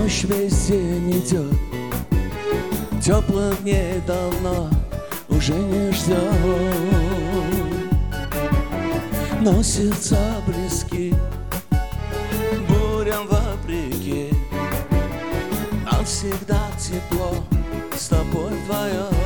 Дождь весь день идет, теплых дней давно уже не ждет. Но сердца близки, бурям вопреки, нам всегда тепло с тобой вдвоем.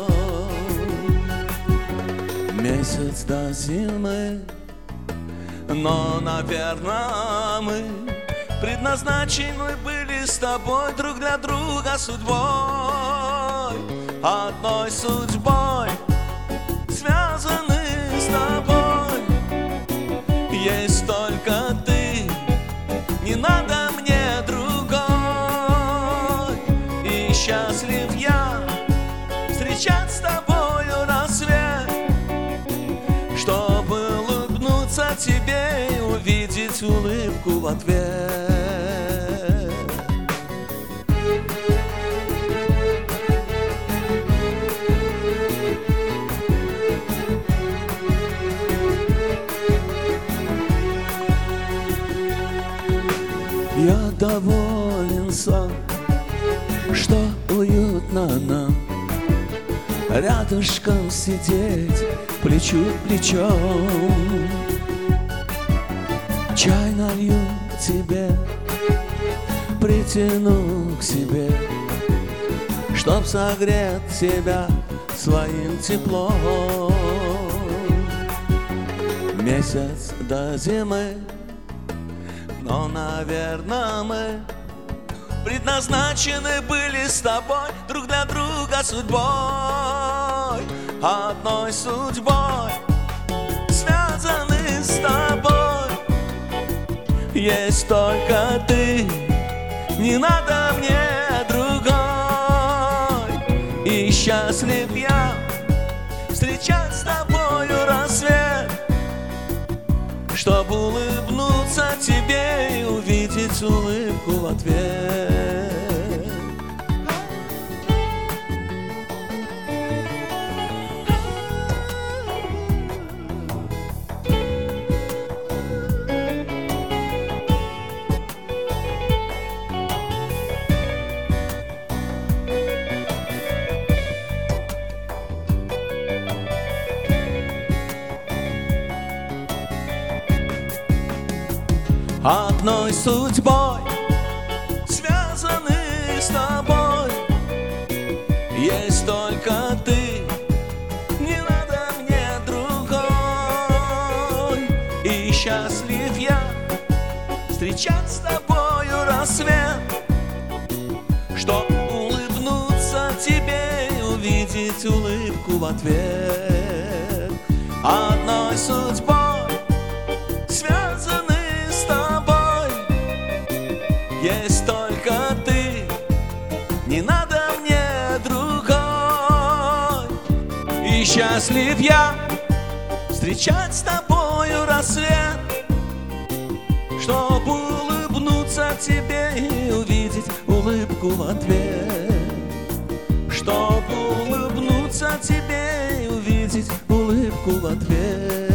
Месяц до зимы, но, наверное, мы предназначены были с тобой друг для друга судьбой, одной судьбой, связаны с тобой. Есть только ты, не надо мне другой. И счастлив я встречать с тобою рассвет, чтобы улыбнуться тебе и увидеть улыбку в ответ. Я доволен сам, что уютно нам рядышком сидеть плечу к плечу. Чай налью тебе, притяну к себе, чтоб согреть тебя своим теплом. Месяц до зимы, но, наверное, мы предназначены были с тобой друг для друга судьбой, одной судьбой, связаны с тобой. Есть только ты, не надо мне другой. И счастлив я встречать с тобою рассвет, чтобы улыбнуться тебе и увидеть улыбку в ответ. Одной судьбой связаны с тобой. Есть только ты, не надо мне другой. И счастлив я встречать с тобою рассвет, чтоб улыбнуться тебе и увидеть улыбку в ответ. Одной судьбой связаны. Есть только ты, не надо мне другой. И счастлив я встречать с тобою рассвет, чтобы улыбнуться тебе и увидеть улыбку в ответ. Чтобы улыбнуться тебе и увидеть улыбку в ответ.